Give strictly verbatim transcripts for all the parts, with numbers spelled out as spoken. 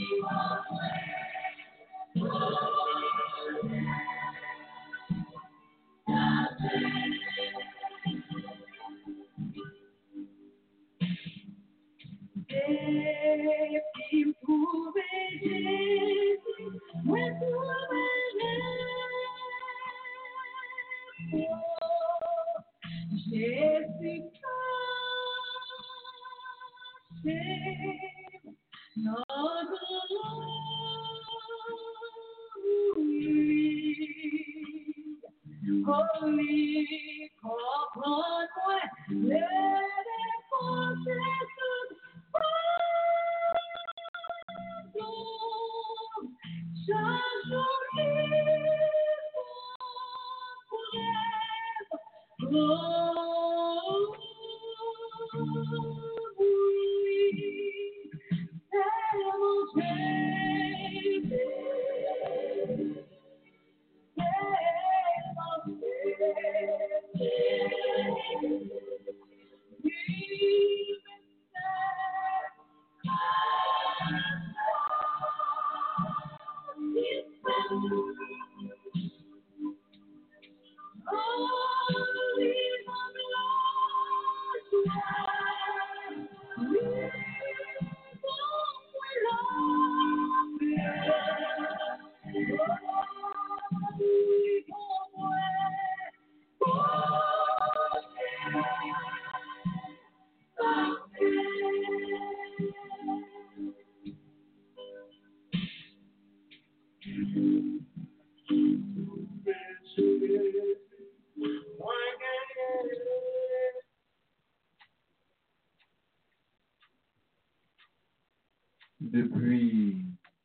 Depuis,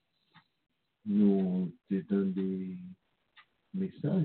nous t'étendons des messages.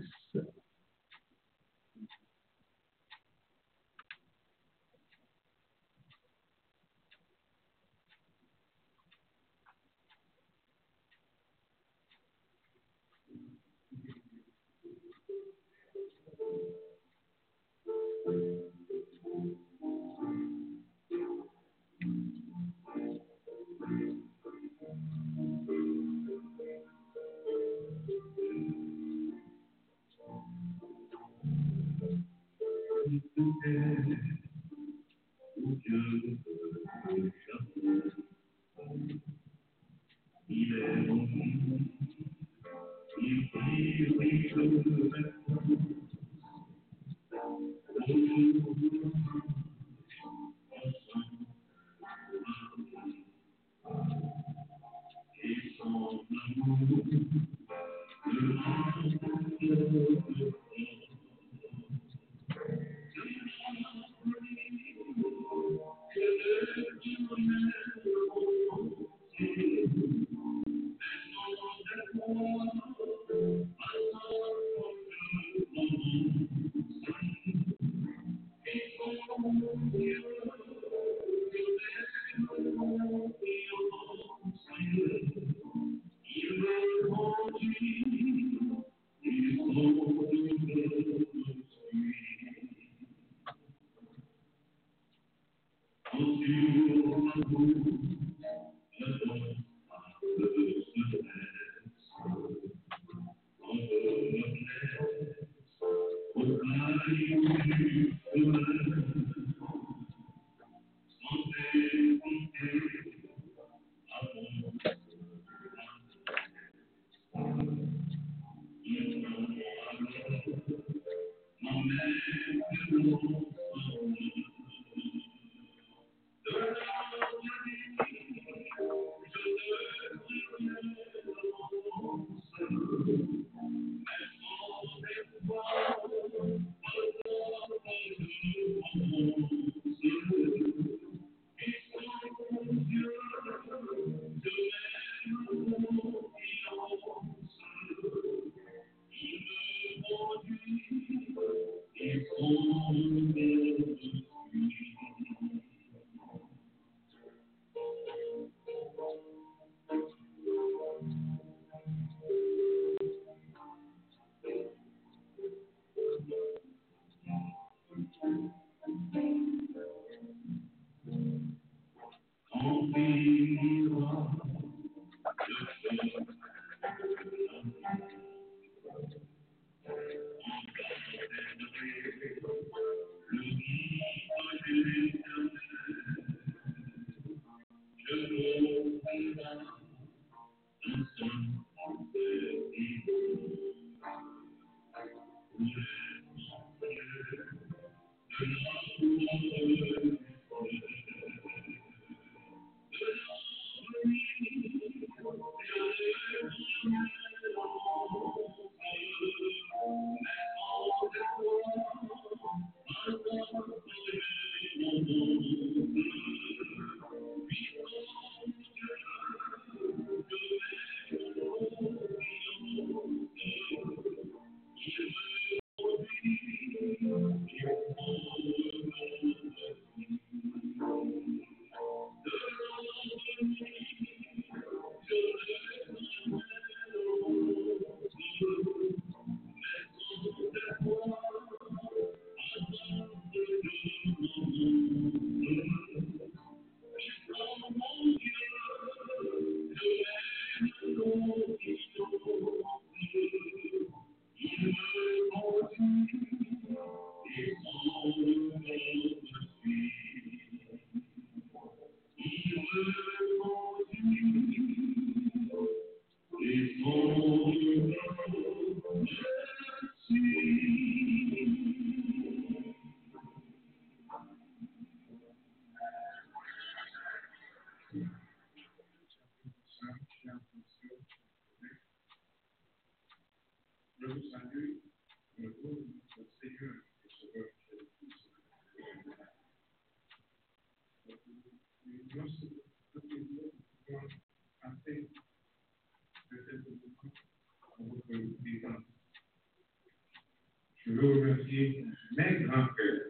Je veux remercier mes grands frères.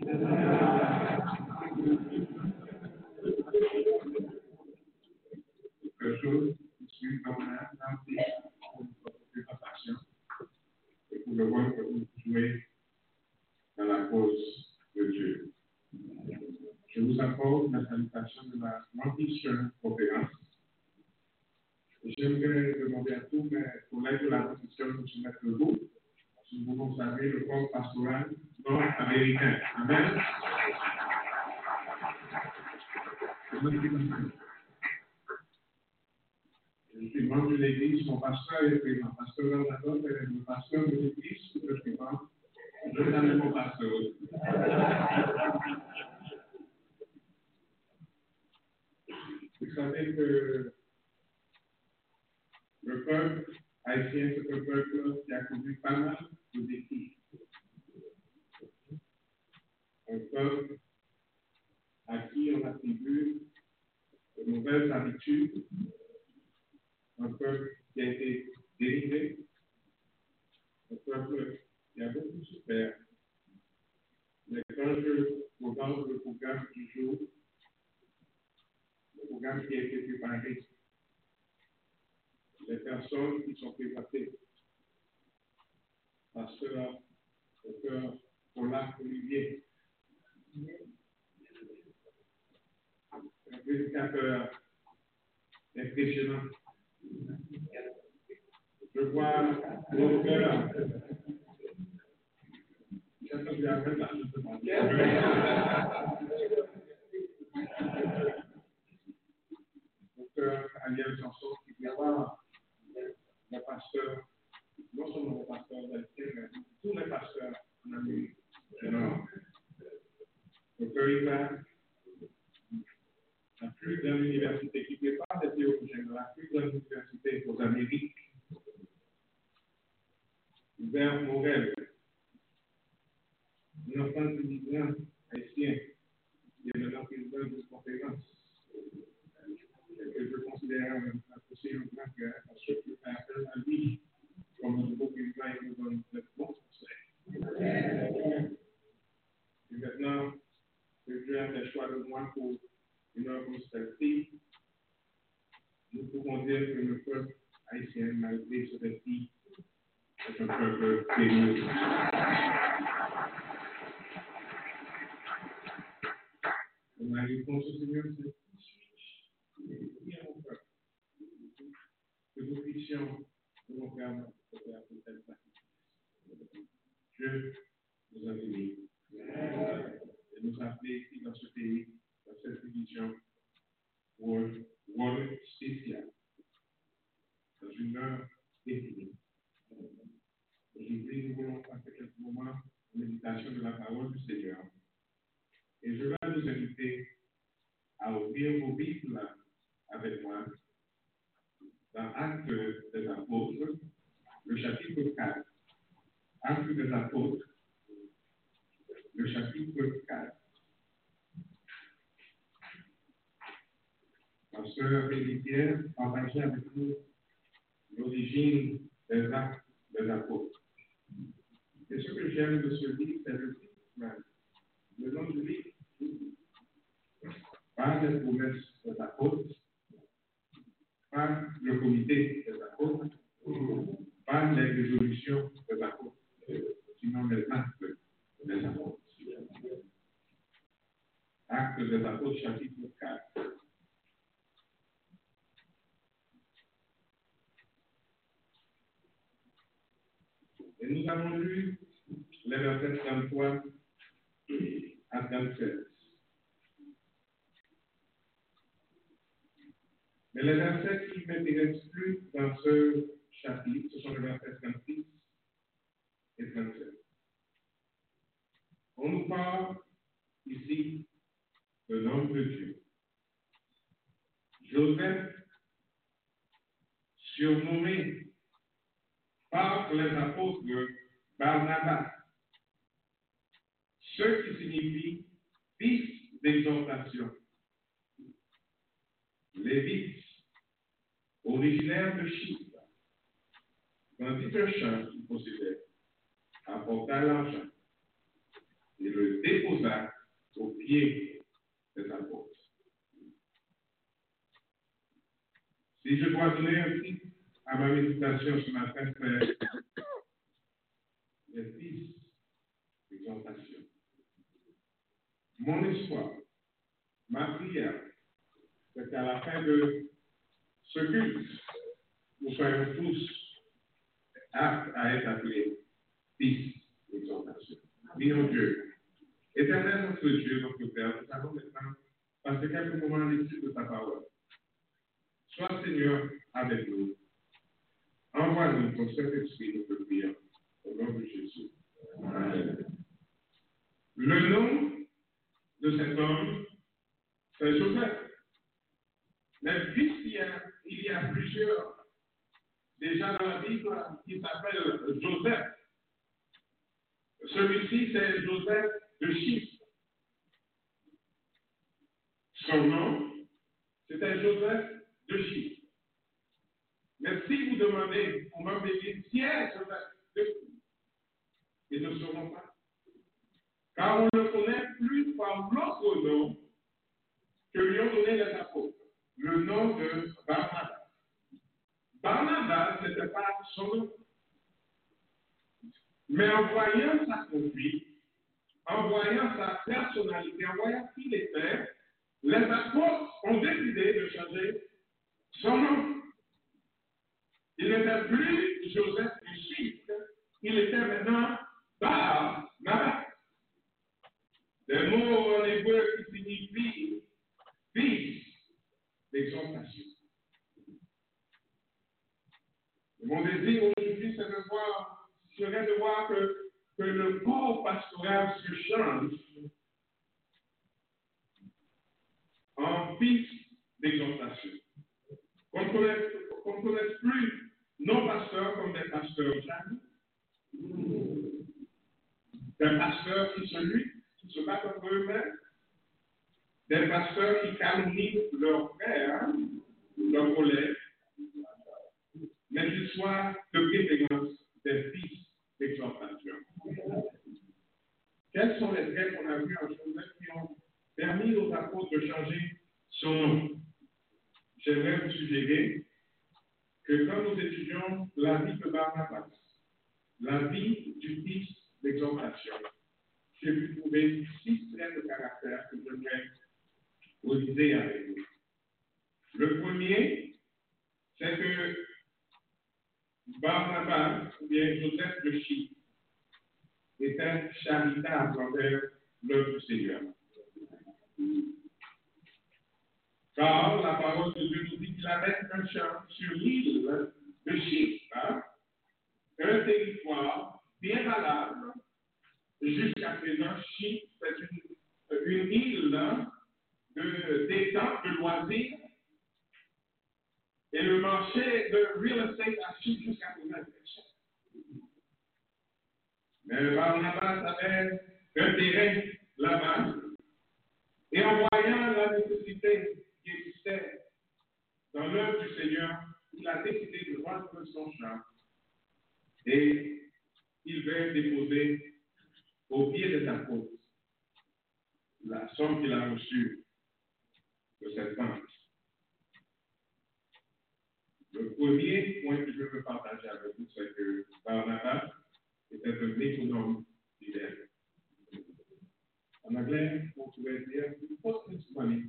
Quelque chose qui suit dans la santé pour votre passion et pour le rôle que vous jouez dans la cause de Dieu. Je vous apporte la salutation de la Montisseur conférence. J'aimerais demander à tous mes collègues de la Montisseur de se mettre debout. Si vous conservez le corps pastoral nord-américain. Amen. Je suis membre de l'église, mon pasteur est présent. Pasteur Bernardon est le pasteur de l'église, je suis membre. Je suis avec mon pasteur. Vous savez que le peuple haïtien, c'est un peuple qui a connu pas mal de défis. Un peuple à qui on attribue de mauvaises habitudes, un peuple qui a été délivré, un peuple qui a beaucoup souffert. Mais quand je regarde le programme du jour, le programme qui a été préparé, les personnes qui sont présentées, pasteur, docteur Paula Olivier, un prédicateur impressionnant. Je vois l'auteur, docteur Ariel Janson, qui vient voir le pasteur, non seulement le pasteur d'Haïti, mais tous les pasteurs en Amérique. Docteur Issa, la plus grande université qui prépare des théologiens, la plus grande université aux Amériques, vers Morel, un enfant de migrant haïtien, qui est maintenant président de conférence, que je considère un aussi un grand frère, parce que je fais appel à lui comme un nouveau président et nous donne de bons conseils. Et maintenant, que Dieu a fait le choix de moi pour une œuvre constructive, nous pouvons dire que le peuple haïtien, malgré ce défi, est un peuple béni. Ma réponse au Seigneur, c'est oui à mon peuple. Que nous puissions nous faire notre faire pour telle partie. Dieu nous a bénis. Et nous a fait ici dans ce pays, dans cette division, pour un rôle spécial, dans une heure définie. Aujourd'hui, nous voulons passer quelques moments en méditation de la parole du Seigneur. Et je vais vous inviter à ouvrir vos Bibles avec moi dans Actes des Apôtres, le chapitre quatre. Actes des Apôtres, le chapitre quatre. Ma sœur Élie-Pierre partageait avec nous l'origine des Actes des Apôtres. Et ce que j'aime de ce livre, c'est le titre même. Le nom du livre, par les promesses des apôtres, par le comité des apôtres, par les résolutions des apôtres, sinon les actes des apôtres. Actes des apôtres, chapitre quatre. Et nous avons lu les versets trente-trois à trente-sept. Mais les versets qui m'intéressent plus dans ce chapitre, ce sont les versets trente-six et trente-sept. On nous parle ici de l'homme de Dieu. Joseph, surnommé par les apôtres Barnabas, ce qui signifie fils d'exhortation. Lévite, originaire de Chypre, vendit un champ qu'il possédait, apporta l'argent et le déposa aux pieds des apôtres. Si je dois donner un titre à ma méditation ce matin, c'est les fils d'exhortation. Mon espoir, ma prière, c'est qu'à la fin de ce culte, nous soyons tous aptes à être appelés fils d'exhortation. Prions Dieu. Éternel notre Dieu, notre Père, nous allons maintenant passer quelques moments à l'étude de ta parole. Sois Seigneur avec nous. Envoie-nous ton Saint-Esprit, notre prière, au nom de Jésus. Amen. Le nom de cet homme, c'est Joseph. Mais puisqu'il y a, il y a plusieurs, déjà dans la Bible, qui s'appellent Joseph. Celui-ci, c'est Joseph de Chypre. Son nom, c'était Joseph de Chypre. Mais si vous demandez au membre de l'Église, qui est Joseph de Chypre, ils ne sauront pas. Car on le connaît plus par l'autre nom que lui ont donné les apôtres, le nom de Barnabas. Barnabas n'était pas son nom. Mais en voyant sa conduite, en voyant sa personnalité, en voyant qui il était, les apôtres ont décidé de changer son nom. Il n'était plus Joseph de Chypre, il était maintenant Barnabas. Des mots en hébreu qui signifient fils d'exhortation. Mon désir aujourd'hui, c'est de voir, serait de voir que, que le corps pastoral se change en fils d'exhortation. Qu'on ne connaisse, qu'on ne connaisse plus nos pasteurs comme des pasteurs jaloux, des pasteurs qui se luttent, qui se battent entre eux-mêmes, des pasteurs qui calomnient leurs frères, leurs collègues, mais qu'ils soient de préférence des fils d'exhortation. Quels sont les traits qu'on a vus en Joseph qui ont permis aux apôtres de changer son nom? J'aimerais vous suggérer que quand nous étudions la vie de Barnabas, la vie du fils d'exhortation, j'ai pu trouver six traits de caractère que j'aimerais réviser avec vous. Le premier, c'est que Barnabas, ou bien Joseph de Chypre, était charitable envers l'œuvre du Seigneur. Car la parole de Dieu nous dit qu'il avait un champ sur l'île de Chypre, hein? Un territoire bien valable. Jusqu'à présent, Chypre, c'est une, une île hein, de détente, de loisirs. Et le marché de real estate à Chypre jusqu'à présent est très cher. Mais Barnabas avait un terrain là-bas. Et en voyant la nécessité qui existait dans l'œuvre du Seigneur, il a décidé de vendre son champ. Et il va déposer au pied de sa côte la somme qu'il a reçue de cette vente. Le premier point que je veux partager avec vous, c'est que Barnabas était un économe fidèle. En anglais, on pourrait dire important money.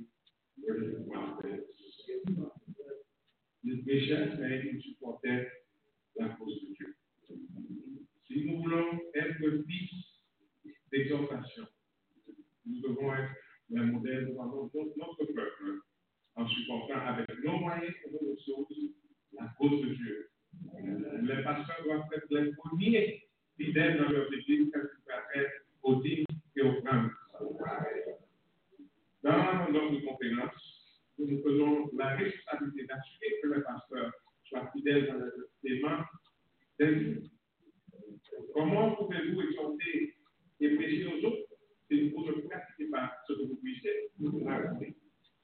Il péchait, mais il supportait la cause de Dieu. Si nous voulons être fils d'exhortation, nous devons être le modèle devant notre peuple en supportant avec nos moyens et nos ressources la cause de Dieu. Les pasteurs doivent être les premiers fidèles dans leur église quand ils prêtent aux dîmes et aux offrandes. Dans notre conférence, nous nous faisons la responsabilité d'assurer que les pasteurs soient fidèles dans le paiement des dîmes. Comment pouvez-vous exhorter et prêcher aux autres si vous ne pratiquez pas ce que vous puissiez nous raconter?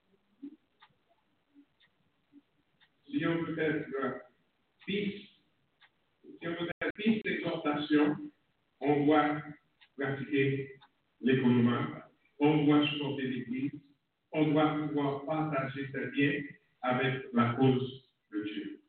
Si on veut être fils, si on veut être fils d'exhortation, on doit pratiquer l'économie, on doit supporter l'Église, on doit pouvoir partager ses biens avec la cause de Dieu.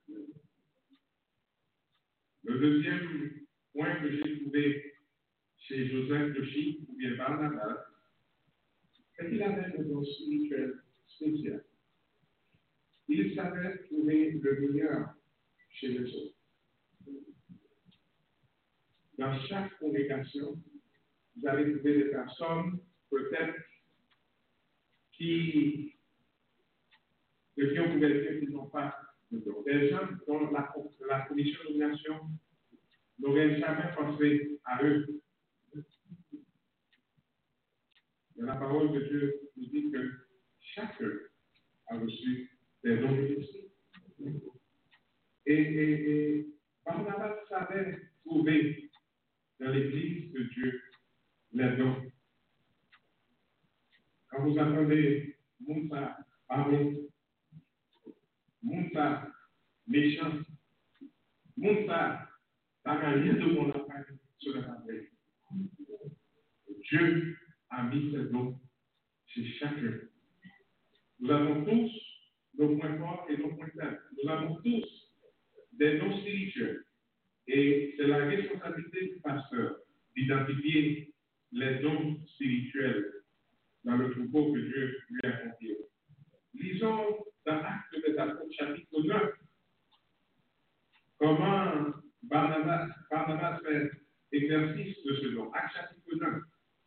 Le deuxième point que j'ai trouvé chez Joseph de Chypre ou bien Barnabas, c'est qu'il avait un don spirituel spécial. Il savait trouver le meilleur chez les autres. Dans chaque congrégation, vous allez trouver des personnes, peut-être, qui, de qui on pouvait dire qu'ils n'ont pas de don. Des gens dont la, la commission de nomination n'aurait jamais pensé à eux. Mais la parole de Dieu nous dit que chacun a reçu des dons de l'esprit. Et, et, et Barnabas savait trouver dans l'Église de Dieu les dons. Quand vous entendez Moussa parler, Moussa méchant, Moussa n'a rien de mon affaire sur la table. Dieu a mis ses dons chez chacun. Nous avons tous nos points forts et nos points faibles. Nous avons tous des dons spirituels. Et c'est la responsabilité du pasteur d'identifier les dons spirituels dans le troupeau que Dieu lui a confié. Lisons dans Actes des Apôtres, chapitre neuf, comment Barnabas, Barnabas fait exercice de ce don. Actes chapitre neuf.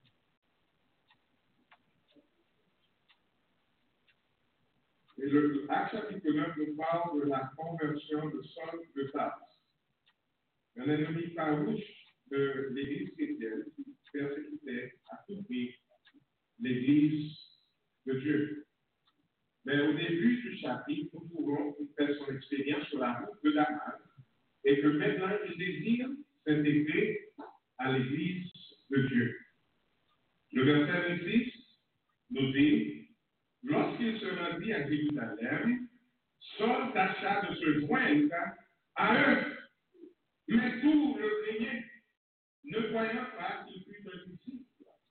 Et le Actes chapitre neuf nous parle de la conversion de Saul de Tarse, un ennemi farouche de l'Église chrétienne qui persécutait à tout prix l'Église de Dieu. Mais au début du chapitre, nous trouvons qu'il fait son expérience sur la route de Damas et que maintenant il désire s'intégrer à l'Église de Dieu. Le verset vingt-six nous dit: lorsqu'il se rendit à Jérusalem, Saul tâcha de se joindre à eux. Mais tout le craignait, ne croyant pas qu'il fût un disciple.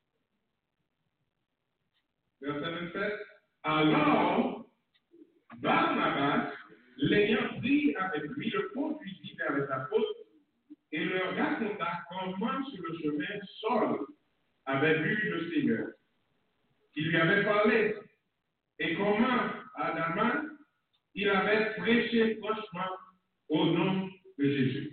Verset vingt-sept. Alors, Barnabas, l'ayant dit avec lui, le conduisit vers les apôtres et leur raconta comment sur le chemin Saul avait vu le Seigneur, qui lui avait parlé, et comment à Damas il avait prêché franchement au nom de Jésus.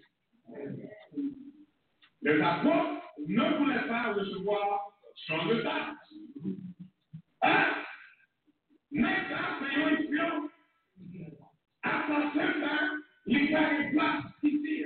Les apôtres ne voulaient pas recevoir son retard. Hein? N'est-ce pas, dans ce temps, il y a une place ici.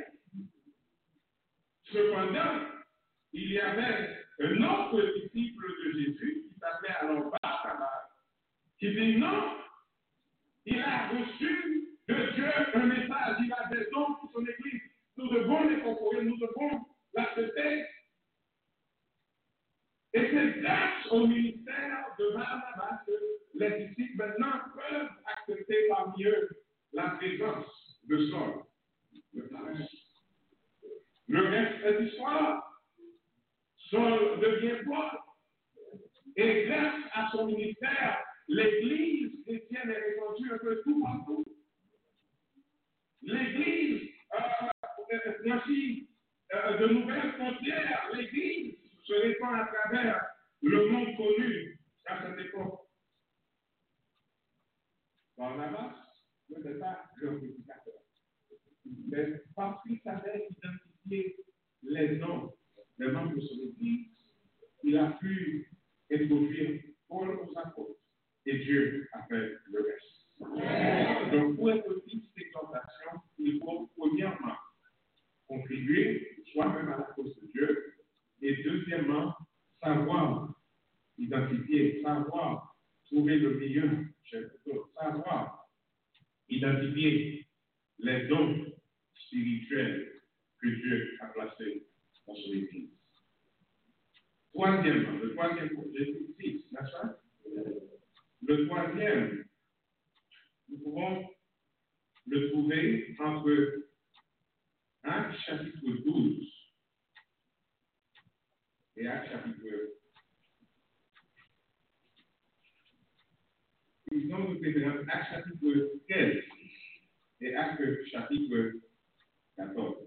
Cependant, il y avait un autre disciple de Jésus qui s'appelait alors Barnabas, qui dit non, il a reçu de Dieu un message, il a des dons pour son Église. Nous devons les concours, nous devons l'accepter. Et c'est grâce au ministère de Barnabas que les disciples maintenant peuvent accepter parmi eux la présence de Saul. Le reste, le reste est l'histoire. Saul devient Paul. Et grâce à son ministère, l'Église chrétienne est répandue un peu tout partout. L'Église, euh, voici euh, de nouvelles frontières. L'Église se répand à travers le monde connu à cette époque. Barnabas n'était pas leur prédicateur. Mais parce qu'il savait identifier les noms, les membres de son Église, il a pu introduire Paul aux apôtres. Et Dieu a fait le reste. Donc, pour être digne de l'exhortation, il faut premièrement contribuer soi-même à la cause de Dieu, et deuxièmement, savoir identifier, savoir trouver le meilleur chez l'autre, savoir identifier les dons spirituels que Dieu a placés dans son Église. Troisièmement, le troisième point, j'ai dit six, n'est-ce pas? Le troisième, nous pouvons le trouver entre Actes chapitre douze et Actes chapitre. Ils ont été Actes chapitre treize et Actes chapitre quatorze.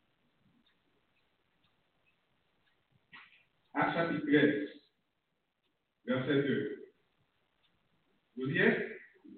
Actes chapitre treize, verset deux. Vous y êtes?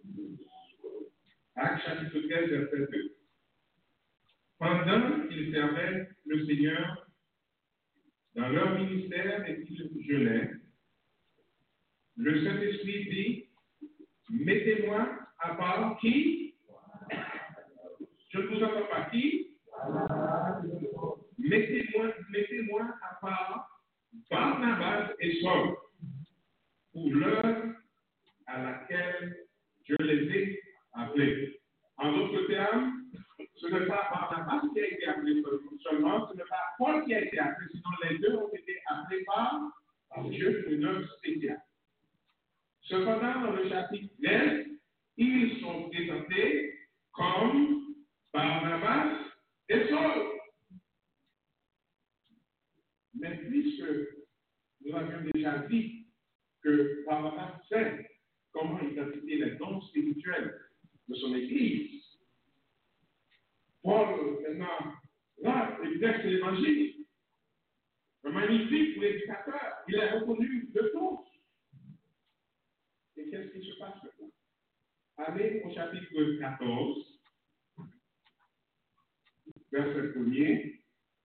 Actes chapitre treize, verset deux. Pendant qu'ils servaient le Seigneur dans leur ministère et qu'ils jeûnaient, le Saint-Esprit dit, mettez-moi à part qui? Je ne vous entends pas qui? Mettez-moi, mettez-moi à part Barnabas et Saul pour l'œuvre à laquelle je les ai appelés. En d'autres termes, ce n'est pas Barnabas qui a été appelé seulement, ce n'est pas Paul qui a été appelé, sinon les deux ont été appelés par, par Dieu pour une œuvre spéciale. Cependant, dans le chapitre treize, ils sont présentés comme Barnabas et Saul. Mais puisque nous avions déjà dit que Barnabas sait comment identifier les dons spirituels de son Église, Paul, maintenant, là, il texte l'évangile. Un magnifique prédicateur, il est reconnu de tous. Et qu'est-ce qui se passe maintenant? Allez au chapitre quatorze, verset premier.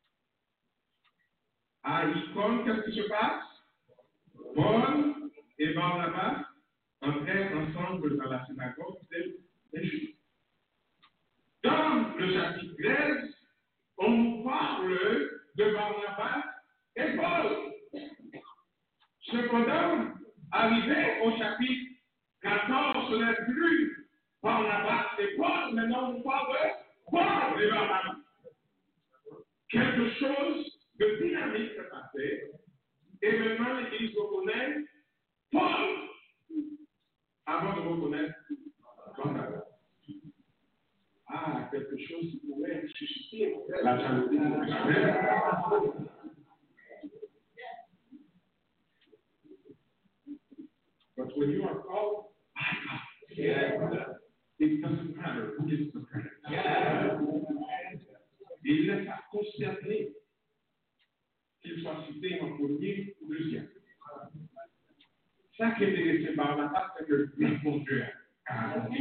À Icône, qu'est-ce qui se passe? Paul et Barnabas entrèrent ensemble dans la synagogue des Juifs. Dans le chapitre treize, on nous parle de Barnabas et Paul. Cependant, arrivé au chapitre quatorze, ce n'est plus Barnabas et Paul, maintenant on nous parle de Paul et Barnabas. Quelque chose de dynamique s'est passé, et maintenant l'Église reconnaît Paul avant de reconnaître Barnabas. Ah, quelque chose qui pourrait susciter la jalousie. But when you are called by God, yeah, it doesn't matter who is the friend. Yeah. Il n'est pas concerné qu'il soit cité en premier ou deuxième. Ça qui est intéressé par la part, c'est que mon Dieu a accompli.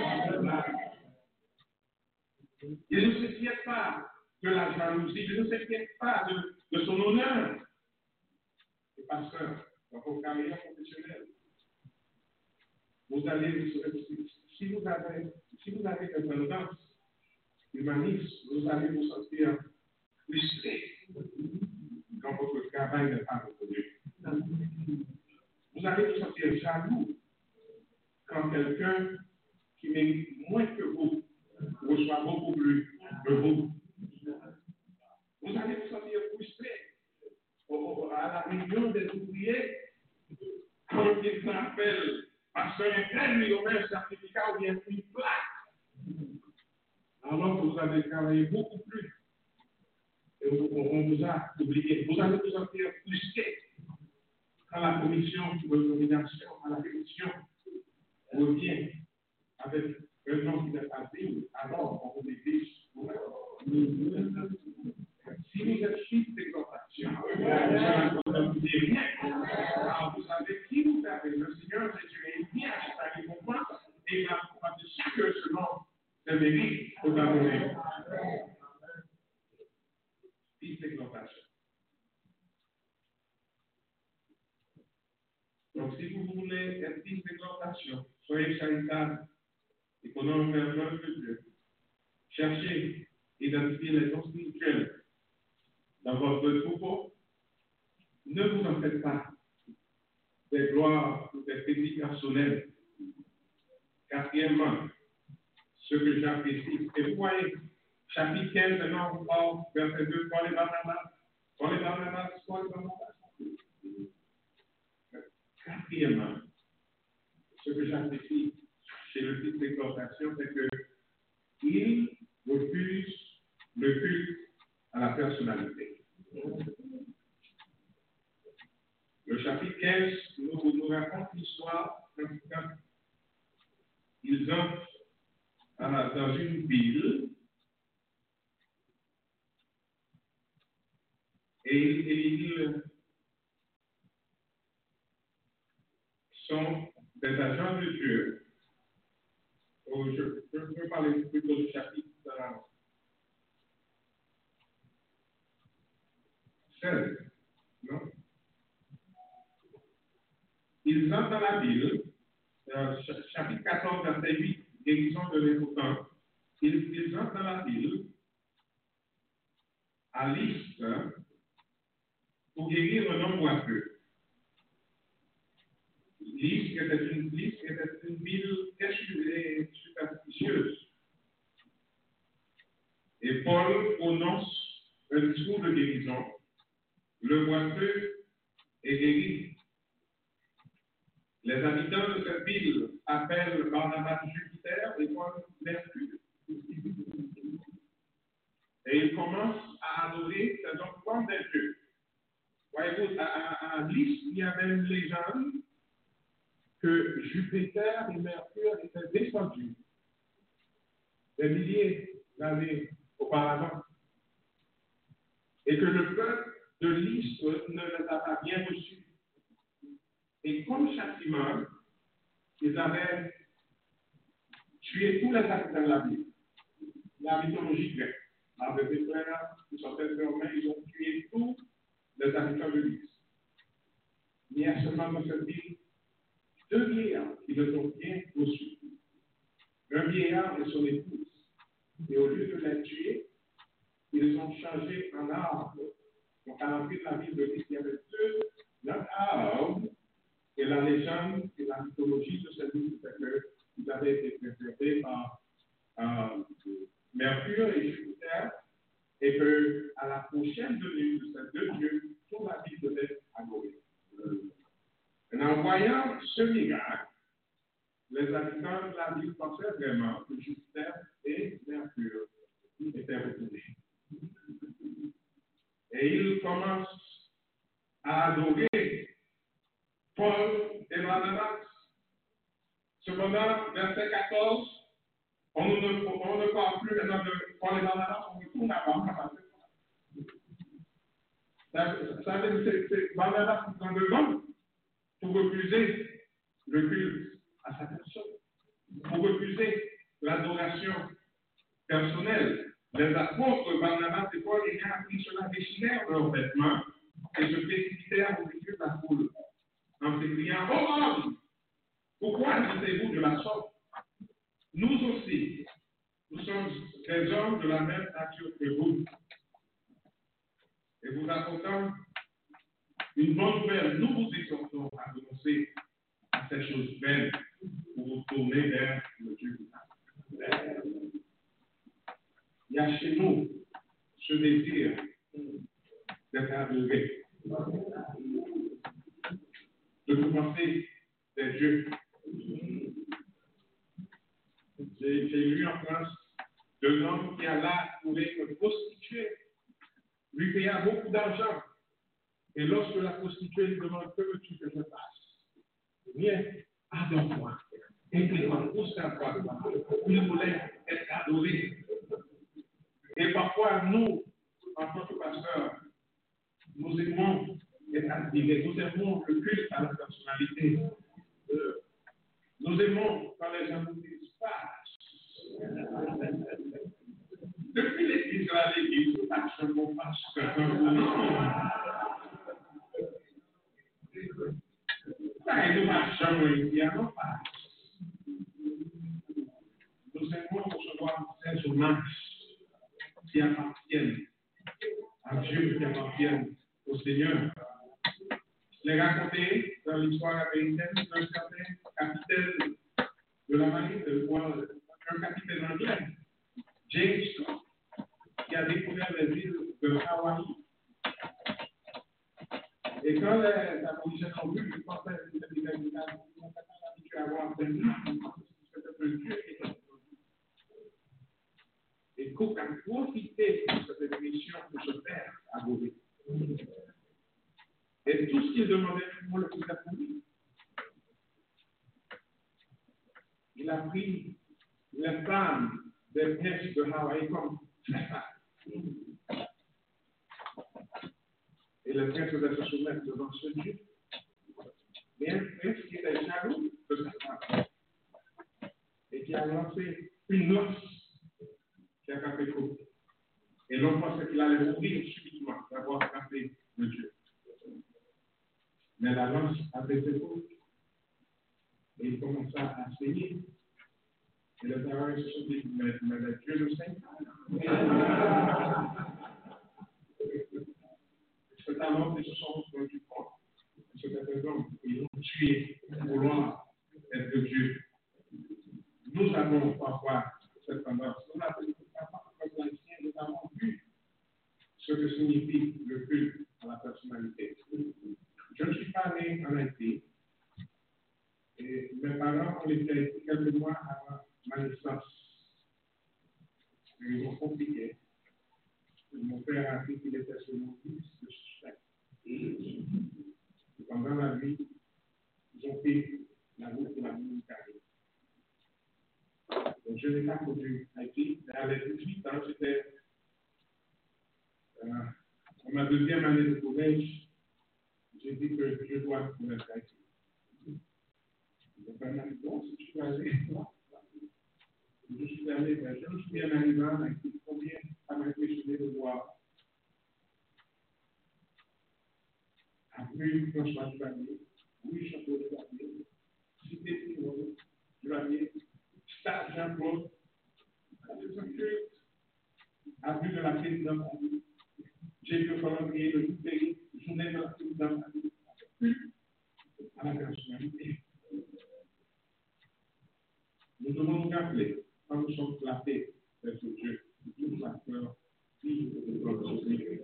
Il ne s'inquiète pas de la jalousie, il ne s'inquiète pas de, de son honneur. Et pasteur, dans vos carrières professionnelles, vous allez vous si vous avez, si vous avez une tendance humaniste, vous allez vous sentir frustré quand votre travail n'est pas reconnu. Vous allez vous sentir jaloux quand quelqu'un qui mérite moins que vous reçoit beaucoup plus que vous. Vous allez vous sentir frustré à la réunion des ouvriers quand ils appellent parce qu'un tel lui aurait un certificat ou bien une plaque. Alors que vous avez travaillé beaucoup plus et on, on vous a oublié. Vous allez vous sentir frustré quand la commission de nomination à la commission revient avec un nom qui n'est pas digne, alors on vous néglige. Si vous êtes fils d'exhortation, vous ne vous dites rien. Alors vous savez qui vous avez. Le Seigneur Jésus est bien à chaque moment et il a de chacun selon ses mérites aux abonnés. Fils d'exhortation. Donc si vous voulez être fils d'exhortation, soyez charitable et prenons vers l'œuvre de Dieu. Cherchez, identifiez les dons spirituels dans votre troupeau. Ne vous en faites pas des gloires ou des crédits personnels. Quatrièmement, ce que j'apprécie, et vous voyez, chapitre quinze, maintenant, on parle, verset deux, Paul et Barnabas. Paul et Barnabas, Paul et Barnabas. Quatrièmement, ce que j'apprécie chez le type d'exhortation, c'est qu'il refuse le culte à la personnalité. Le chapitre quinze nous, nous raconte l'histoire quand ils entrent dans une ville et, et ils sont des agents de Dieu. Oh, je, je peux parler plutôt du chapitre euh, seize, non? Ils entrent dans la ville, euh, chapitre quatorze, verset huit, guérison de l'impotent. Ils, ils entrent dans la ville à Lystre hein, pour guérir un homme boiteux. Lystre était une, Lystre était une ville très superstitieuse. Et Paul prononce un discours de guérison. Le boiteux est guéri. Les habitants de cette ville appellent Barnabas Jupiter et Paul Mercure. Et ils commencent à adorer ces hommes comme des dieux. Voyez-vous, à, à, à Lystre, il y avait une légende que Jupiter et Mercure étaient descendus des milliers d'années auparavant. Et que le peuple de Lystre ne les a pas bien reçus. Et comme châtiment, ils avaient tué tous les habitants de la ville. La mythologie grecque. Avec des frères qui sont désormais, ils ont tué tous les habitants de l'île. Il y a seulement dans cette ville deux vieillards qui les ont bien reçus. Un vieillard et son épouse. Et au lieu de les tuer, ils ont changé en arbre. Donc à l'entrée de la ville de l'île, il y avait deux notre arbres. Et la légende et la mythologie de cette ville, c'est qu'ils avaient été préservés par euh, Mercure et Jupiter, et qu'à la prochaine venue de ces deux dieux, toute la ville devait adorer. Et en voyant ce miracle, les habitants de la ville pensaient vraiment que Jupiter et Mercure étaient retournés. Et ils commencent à adorer Paul et Barnabas. Cependant, verset quatorze, on ne, on ne parle plus maintenant de Paul et Barnabas, on retourne à Barnabas. Ça veut dire que c'est Barnabas qui prend devant pour refuser le culte à sa personne, pour refuser l'adoration personnelle. Les apôtres Barnabas et Paul ayant appris cela déchirèrent leurs vêtements et se précipitèrent au milieu de la foule en s'écriant: « Oh homme, pourquoi agissez-vous de la sorte? Nous aussi, nous sommes des hommes de la même nature que vous. Et vous apportant une bonne nouvelle, nous vous exhortons à renoncer à ces choses belles pour vous tourner vers le Dieu vivant. Il y a chez nous ce désir d'être adoré, de commencer des dieux. J'ai, j'ai lu en France d'un homme qui alla trouver une prostituée, lui paya beaucoup d'argent. Et lorsque la prostituée lui demande que veux-tu que je fasse, viens, adore-moi. Et puis, on pousse un pas. Il voulait être adoré. Et parfois, nous, en tant que pasteurs, nous aimons être admirés. Nous aimons le culte à la personnalité. Euh, nous aimons quand les gens nous disent passe. Depuis l'église à l'église, pas seulement pasteur. Non. Ça, il nous marchons ici, non pas. Nous aimons recevoir ces hommages qui appartiennent à Dieu, qui appartiennent au Seigneur. Je l'ai raconté dans l'histoire américaine d'un certain capitaine de la marine, un capitaine anglais, James Scott, qui a découvert les îles de Hawaï. Et quand les aborigènes ont vu qu'ils pensaient que c'était des animaux, ils n'ont pas habitué à voir des dieux, c'était un dieu qui était et Cook a profité de cette émission pour se faire adorer. Et tout ce qu'il demandait pour le faire pour lui. Il a pris les femmes des princes de Hawaï comme très femmes. Et les princes devaient se soumettre devant ce Dieu. Mais un prince qui était jaloux de sa femme et qui a lancé une lance qui a frappé Cook. Et l'on pensait qu'il allait mourir subitement d'avoir frappé le Dieu. Mais la lance a baissé Cook. Et il commença à saigner. Et les parents se sont dit, mais, mais le Dieu le saigne. C'est alors qu'ils se sont rendus compte que c'était un homme qu'ils ont tué pour vouloir être Dieu. Nous avons parfois cette tendance. Nous avons parfois, comme l'ancien, nous avons vu ce que signifie le culte à la personnalité. Je ne suis pas né en Haïti. Et mes parents ont été Haïti quelques mois avant ma naissance. Ils m'ont compliqué. Mon père a dit qu'il était sur mon fils de suspect. Et pendant la nuit, ils ont fait la route pour la militaire. Donc, je n'ai pas connu Haïti, mais à l'âge de dix-huit ans, j'étais euh, dans ma deuxième année de collège. J'ai dit que je dois connaître Haïti. Donc, on m'a dit, bon, si tu veux aller, je suis allé, mais je me souviens en arrivant en Haïti, combien ça m'a impressionné de voir. Après, François Duvalier, Louis Chapeau de Duvalier, Cité Simon, Duvalier, Stade Jean-Claude, avenue de la présidence, j'ai pu calendrier de tout pays, journée de la présidence, plus à la personnalité. Nous devons nous rappeler, quand nous sommes placés vers ce Dieu, tout ça peur, vivre de notre société.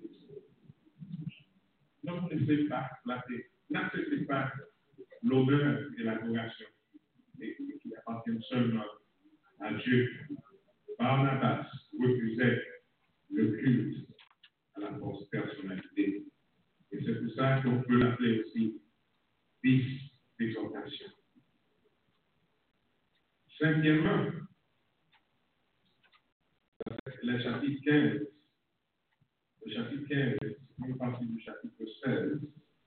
Ne vous laissez pas placer, n'acceptez pas l'honneur et l'adoration qui appartiennent seulement à Dieu. Barnabas refusait le culte à la force personnalité. Et c'est pour ça qu'on peut l'appeler aussi fils d'exhortation. Cinquièmement, le chapitre quinze, le chapitre quinze, une partie du chapitre seize,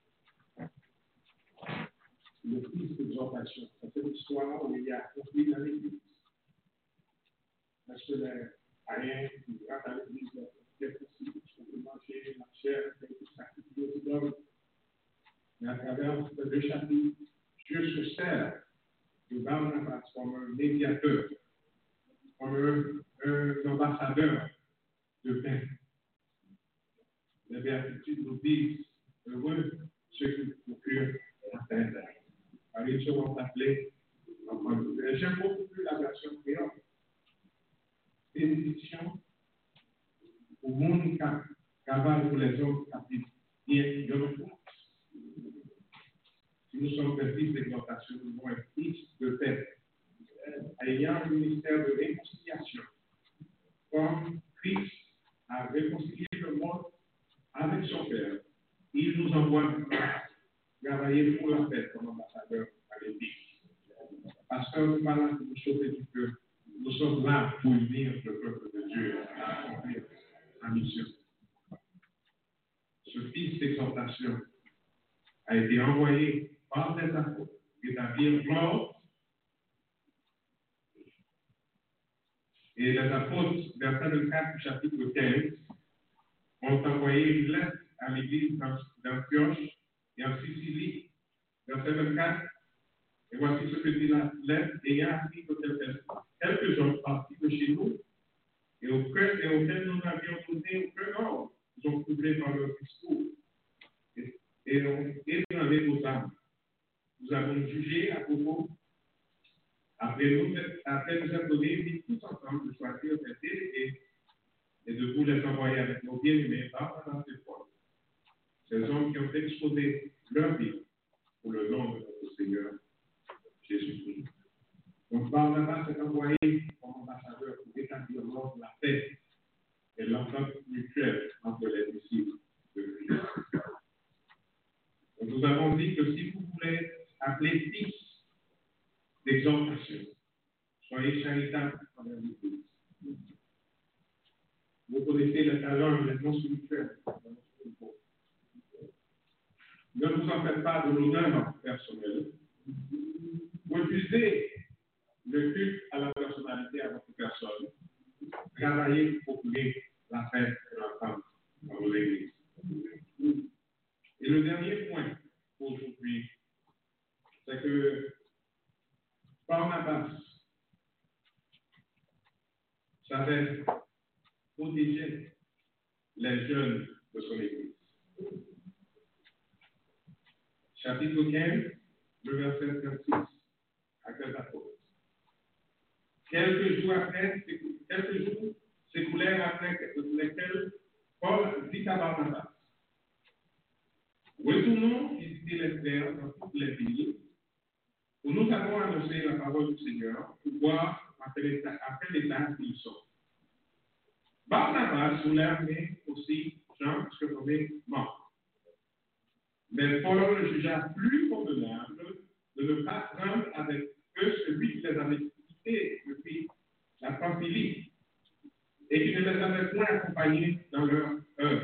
le fils d'exhortation. C'est une histoire où il y a conflit dans l'église. Parce que les païens qui rentrent à l'église, c'est possible de manger la chair, de sacrifier aux idoles. Mais à travers ces deux chapitres, Dieu se sert de Barnabas comme un médiateur, comme un, un ambassadeur de paix. Les béatitudes nous disent, heureux ceux qui procurent la paix. Alors, ils seront appelés enfants de Dieu. J'aime beaucoup plus la version créole. Bénédiction au monde capable pour les hommes qui viennent de notre place. Si nous sommes des fils d'exhortation, nous devons être fils de paix, ayant un ministère de réconciliation, comme Christ a réconcilié le monde avec son Père. Il nous envoie travailler pour la paix comme ambassadeur à l'Église. Parce que nous ne sommes pas là pour nous sauver du peuple, nous sommes là pour unir le peuple de Dieu à accomplir sa mission. Ce fils d'exhortation a été envoyé par les apôtres établir l'ordre. Et les apôtres, verset vingt-quatre du chapitre quinze, ont envoyé une lettre à l'église d'Antioche et en Sicilie, verset vingt-quatre. Et voici ce que dit la lettre, ayant appris que quelques hommes partis de chez nous et auxquels nous n'avions donné aucun ordre, ils ont troublé par leur discours et, et ont ébranlé nos âmes. Nous avons jugé à propos, après nous, après nous être donné, tous ensemble, de choisir des délégués et de vous les envoyer avec nos bien-aimés par la ces fois. Ces hommes qui ont exposé leur vie pour le nom de notre Seigneur Jésus-Christ. Donc, Barnabas est envoyé comme ambassadeur pour établir l'ordre de la paix et l'entente mutuelle entre les disciples de Christ. Donc, nous avons dit que si vous voulez appeler fils d'exhortation, soyez charitables envers l'Église. Vous connaissez les talents, les dons spirituels. Ne vous en faites pas de l'honneur personnel. Refusez le culte à la personnalité, à votre personne. Travaillez pour procurer la paix et l'entente dans l'Église. Et le dernier point pour aujourd'hui, c'est que Barnabas savait protéger les jeunes de son Église. Chapitre quinze, le verset vingt-six, à quel apôtre. Quelques jours après, quelques jours s'écoulèrent après lesquels Paul dit à Barnabas, retournons visiter les frères dans toutes les villes où nous avons annoncé la parole du Seigneur pour voir à quel état, à quel état ils sont. Barnabas voulait amener aussi Jean, surnommé Marc. Mais Paul jugea plus convenable de ne pas prendre avec eux celui qui les avait quittés depuis la Pamphylie et qui ne les avait point accompagnés dans leur œuvre.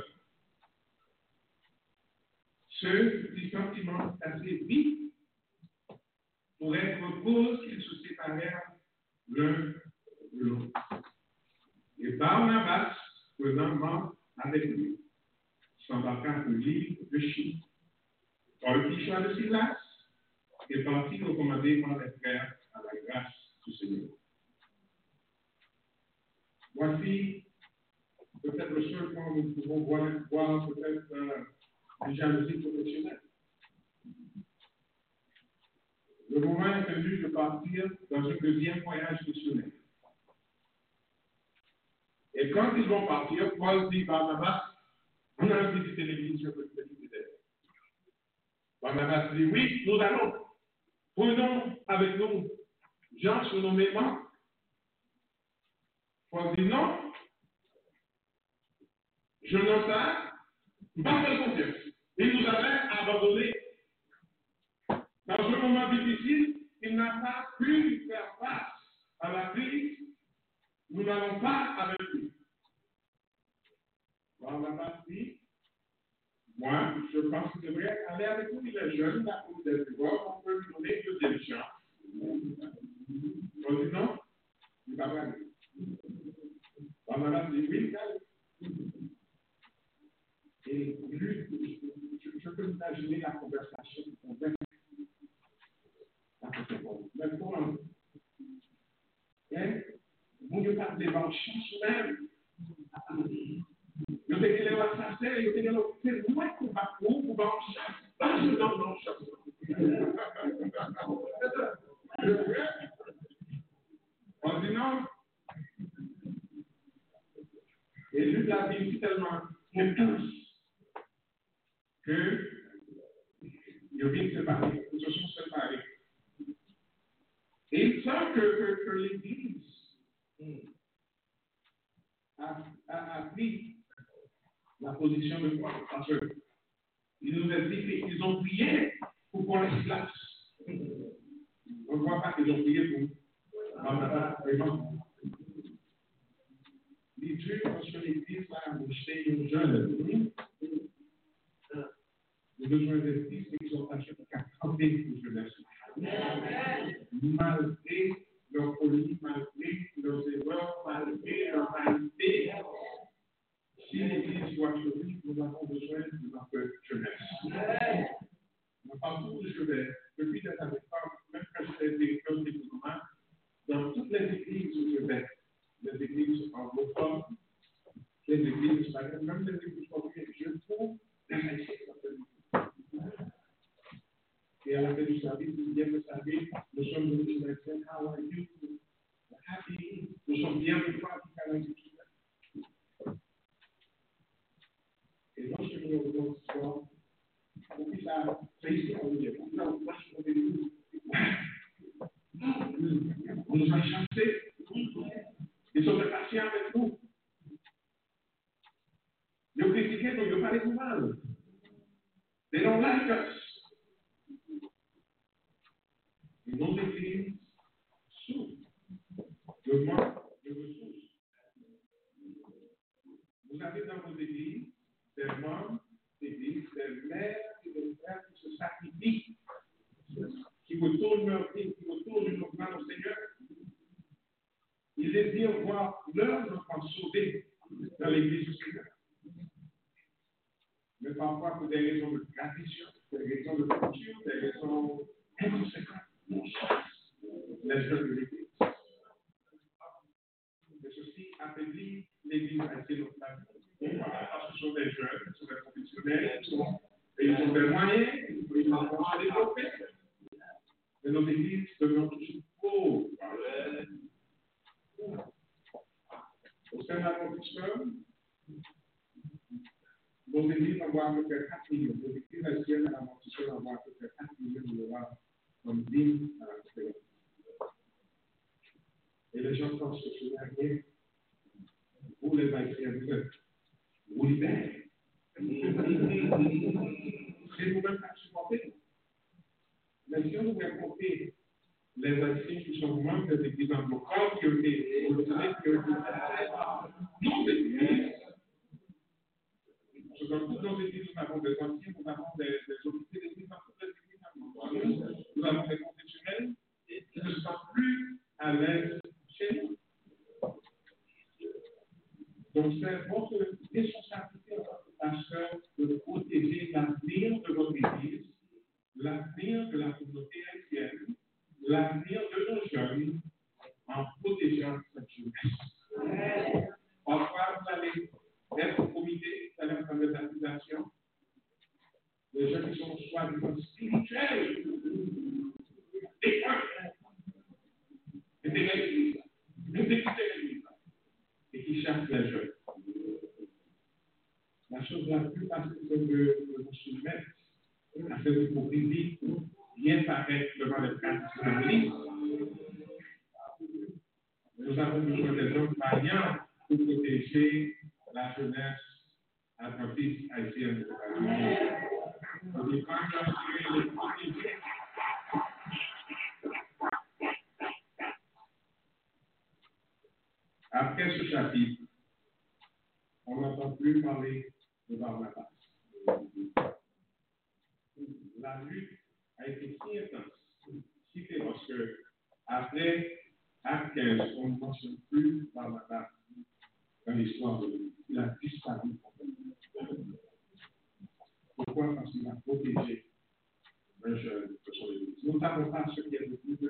Ce petit sentiment assez vite pour être cause qu'ils se séparèrent l'un de l'autre. Et Barnabas, prenant Marc avec lui, s'embarqua pour l'île de Chypre. Paul fit choix de Silas et partit recommandé par les frères à la grâce du Seigneur. Voici peut-être le seul point où nous pouvons voir, voir peut-être euh, une jalousie professionnelle. Le moment est venu de partir dans un deuxième voyage missionnaire. Et quand ils vont partir, Paul dit Barnabas, on a visité l'église sur le petit désert. Barnabas dit oui, nous allons. Prenons avec nous Jean surnommé Marc. Paul dit non, je n'en sais pas de confiance. Il nous avait abandonnés. Dans un moment difficile, il n'a pas pu faire face à la crise. Nous n'allons pas avec lui. Barnabas dit, moi, je pense qu'il devrait aller avec nous. Il est jeune, il a beaucoup d'espoir, on peut lui donner une deuxième chance. On dit non, il ne va pas aller. Barnabas dit oui, il Et lui, je, je peux imaginer la conversation convaincue. La Mais comment? Hein? Vous ne pas de chance même. Vous avez les assassins, vous avez les c'est moi qui va pour vous en chasse. Non, non, chasse. On dit non. Et lui, la vie est tellement intense que il vient se séparer, ils se sont séparés. Et il semble que, que, que l'Église a, a, a pris la position de foi, parce qu'il nous a dit qu'ils ont prié pour qu'on laisse place. On ne voit pas qu'ils ont prié pour. Vraiment. Les Dieu, parce que l'Église a acheté une jeune. Le besoin d'esprit, c'est qu'ils ont acheté qu'à camper pour jeunesse. Malgré leur folie, malgré leurs erreurs, malgré leur vanité, si l'Église doit survivre, nous avons besoin de notre jeunesse. On parle beaucoup de jeunesse. Depuis des années, même quand j'étais directeur des mouvements, dans toutes les églises où je vais, les églises anglophones, les églises espagnoles, même les églises portugaises, je trouve des haïtiens. Et à la fin du service, vous bien le savez, nous sommes venus de dire, how are you? Happy. Nous sommes bien de voir qui a l'individu. Et lorsque nous revenons ce soir, on dit ça, c'est ici qu'on dit, non, moi je suis revenu. On nous a chassés. Ils sont patients avec nous. Ils ont critiqué, donc ils n'ont pas les mal. They don't like us. Et nos églises souffrent de manque de ressources. Vous avez dans vos églises des membres d'église, des mères et des frères qui se sacrifient, qui retournent leur vie, qui retournent une offrande au Seigneur. Ils désirent voir leurs enfants sauvés dans l'église du Seigneur. Mais parfois, pour des raisons de tradition, des raisons de culture, des raisons inconséquentes, on chasse les jeunes de l'église. Et ceci affaiblit l'église haïtienne au Canada. Parce que ce sont des jeunes, ce sont des professionnels, et ils ont des moyens, ils ont à développer. Mais nos églises demeurent toujours pauvres. Au sein de la confession, nos églises envoient à peu près quatre millions. Nos églises haïtiennes à la confession envoient à peu près quatre millions de dollars comme dîme à la confession. Et les gens pensent que ce n'est rien. Vous, les haïtiens, vous êtes vous libérez. C'est nous-mêmes qui supportez. Mais si on devait compter les haïtiens qui sont membres des églises anglophones, qui ont été organisés, qui ont été nos églises, dans toutes nos églises, nous avons des anciens, nous avons des officiers d'église dans toutes les églises anglophones, nous avons des confessionnels qui ne sont plus à l'aise chez nous. Donc, c'est votre responsabilité en tant que pasteur de protéger l'avenir de votre église, l'avenir de la communauté haïtienne, l'avenir de nos jeunes, en protégeant cette jeunesse. Parfois, vous allez être au comité, vous allez prendre des accusations, des gens qui sont soi-disant spirituels, et des l'église, des l'église, et qui chassent les jeunes. La chose la plus facile que de vous soumettre à cette hypocrisie, bien paraître devant les traditionnalistes. Nous avons besoin des hommes vaillants pour protéger la jeunesse adventiste haïtienne. On dit pas que les protéger. Après ce chapitre, on n'entend plus parler de Barnabas. La lutte a été si intense, si féroce que après Acte quinze, on ne mentionne plus Barnabas dans l'histoire de l'Église. Il a disparu complètement. Pourquoi? Parce qu'il a protégé un jeune de son Église. Nous ne savons pas ce qui est le plus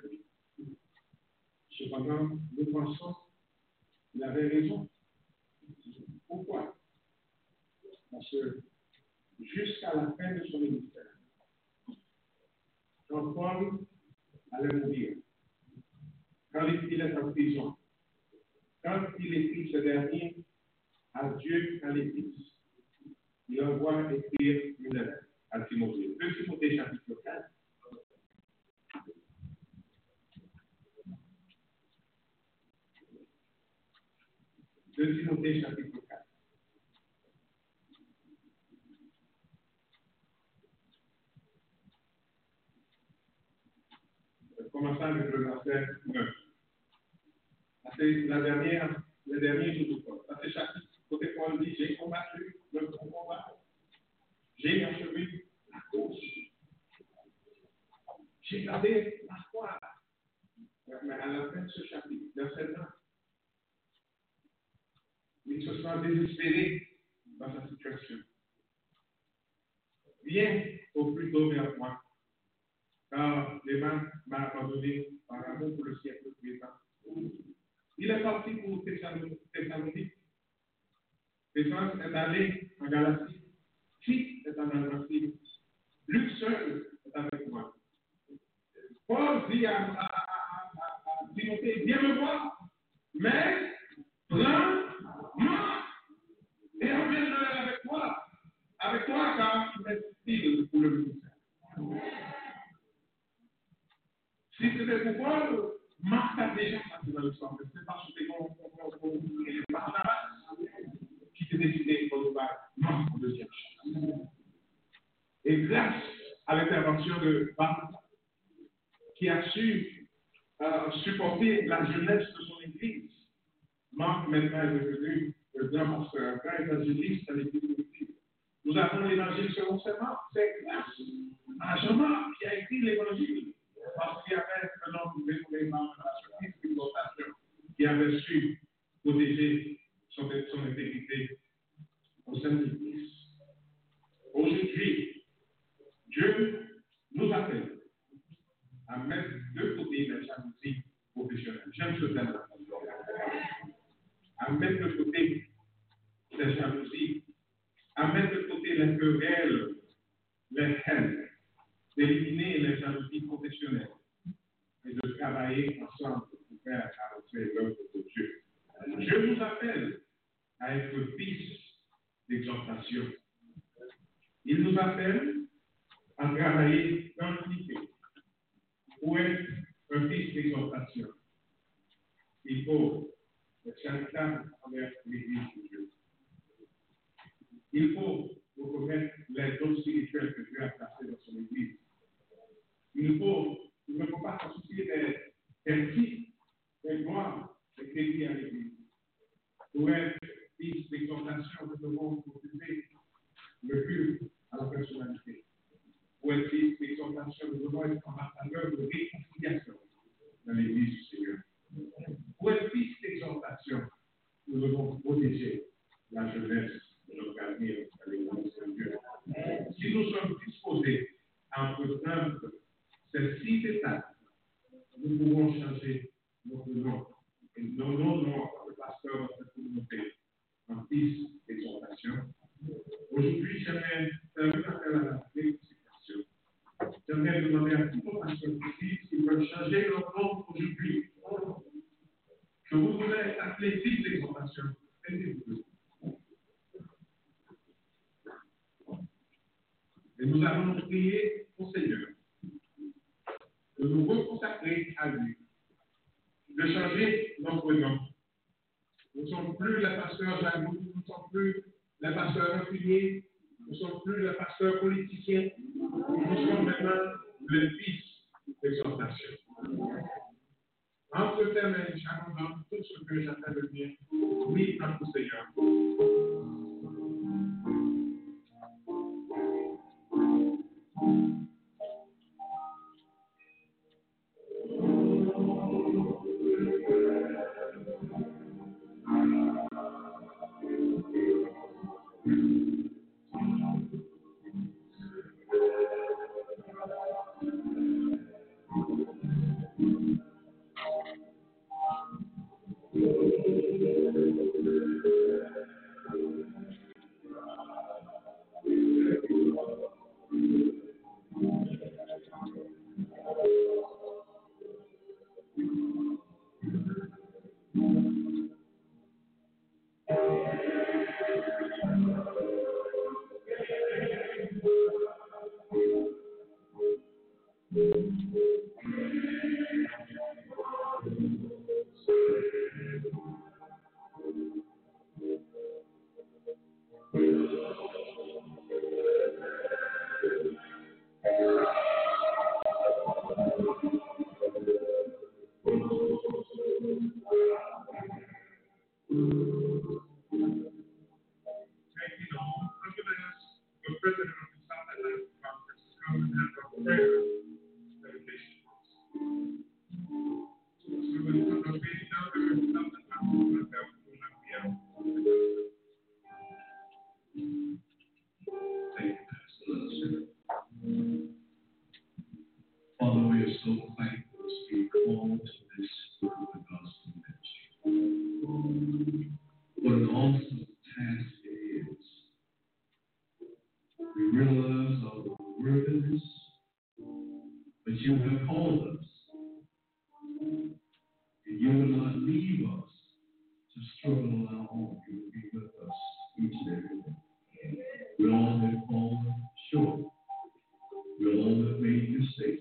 il avait raison. Pourquoi? Parce que jusqu'à la fin de son ministère, quand Paul allait mourir, quand il est en prison, quand il écrit ce dernier à Dieu dans l'Église, il envoie écrire une lettre à Timothée. deux Timothée chapitre quatre. deux Timothée chapitre quatre. Commençons avec le verset neuf. C'est la dernière, le dernier jour du Paul. Ça c'est chapitre. Côté Paul dit, j'ai combattu le bon combat. J'ai achevé la course. J'ai gardé la foi. Mais à la fin de ce chapitre, verset neuf, il se sent désespéré dans sa situation. Viens au plus tôt vers moi, car l'Évangile m'a abandonné par amour pour le siècle présent. Il est parti pour Thessalonique. Pétrus est allé en Galatie. Tite est en Dalmatie. Luc seul est avec moi. Paul dit à, à, à, à, à Timothée, viens me voir, mais prends-moi et emmène-le avec toi. Avec toi, car il est utile pour le ministère. Si c'était pour Paul, Marc a déjà passé dans l'histoire. C'est parce que c'est Barnabas qui s'est décidé pour le faire Marc en deuxième chance. Et grâce à l'intervention de Barnabas, qui a su euh, supporter la jeunesse de son église, Marc maintenant est devenu le grand pasteur, un grand évangéliste à l'église de Christ. Nous avons l'évangile selon ses Marc. C'est grâce à Jean-Marc qui a écrit l'évangile. Parce qu'il y avait un homme dénommé Marc qui avait su protéger son, son intégrité au sein de l'Église. Aujourd'hui, Dieu nous appelle à mettre de côté la jalousie professionnelle. J'aime ce terme. À mettre de côté la jalousie, à mettre de côté les querelles, les haines, d'éliminer les jalousies professionnelles et de travailler ensemble pour faire avancer l'œuvre de Dieu. Je vous appelle à être fils d'exhortation. Il nous appelle à travailler dans l'unité pour être un fils d'exhortation. Il faut être charitable envers l'Église de Dieu. Il faut reconnaître les dons spirituels que Dieu a placés dans son Église. Il faut, il ne faut pas s'associer des, des titres, des gloires, des crédits à l'Église. Pour être fils d'exhortation, nous devons occuper le culte à la personnalité. Pour être fils d'exhortation, nous devons être ambassadeurs de réconciliation dans l'Église du Seigneur. Pour être fils d'exhortation, nous devons protéger la jeunesse de notre avenir dans l'Église de Dieu. Si nous sommes disposés à entreprendre ces six étapes, nous pouvons changer notre nom. Et nos noms, non, le pasteur de cette communauté, en fils d'exhortation. Aujourd'hui, j'aimerais faire un appel à la réconciliation. J'aimerais demander à tous nos pasteurs ici s'ils veulent changer leur nom aujourd'hui. Que vous voulez appeler fils d'exhortation. Aidez-vous. Et nous allons prier au Seigneur de nous reconsacrer à lui, de changer notre nom. Nous ne sommes plus les pasteurs jaloux, nous ne sommes plus les pasteurs infiliés, nous ne sommes plus les pasteurs politiciens, nous sommes maintenant les fils d'exhortation. Entre tes mains, j'abandonne tout ce que j'appelle le bien. Oui, à tout Seigneur. Taking all of this, the president of the South Atlantic Conference is coming and have a prayer dedication. So when you come to be down there in South Atlantic, we'll have to have Thank you, Father, we are so thankful to be called to this work of the gospel ministry. What an awesome task it is. We realize our worthiness, but you have called us. And you will not leave us to struggle on our own. You will be with us each and every day. We all have fallen short. We all have made mistakes.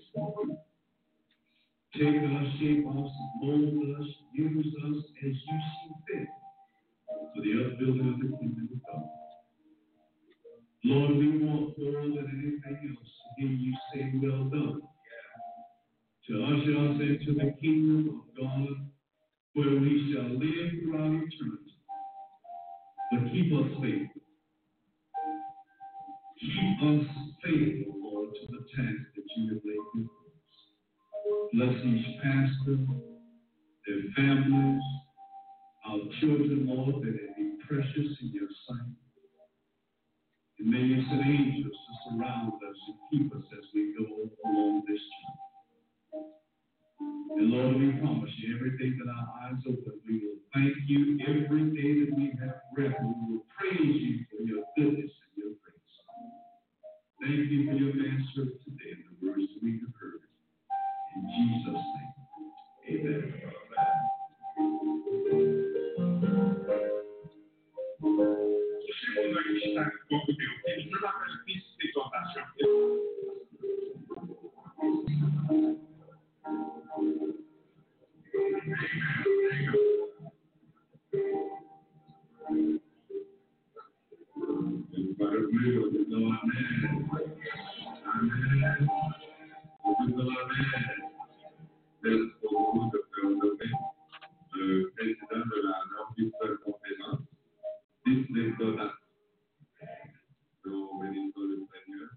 Take us, shape us, mold us, use us as you see fit for the upbuilding of the kingdom of God. Lord, we want more than anything else to hear you say, well done. To usher us into the kingdom of God, where we shall live throughout eternity. But keep us faithful. Keep us faithful, Lord, to the task that you have laid before us. Bless each pastor, their families, our children, Lord, that they be precious in your sight. And may you send angels to surround us and keep us as we go along this journey. And Lord, we promise you, every day that our eyes open, we will thank you. Every day that we have breath, we will praise you for your goodness and your grace. Thank you for your answer today and the words that we have heard. In Jesus' name, amen. Le président de la Nord conférence, Disney Donat. Nous bénissons le Seigneur.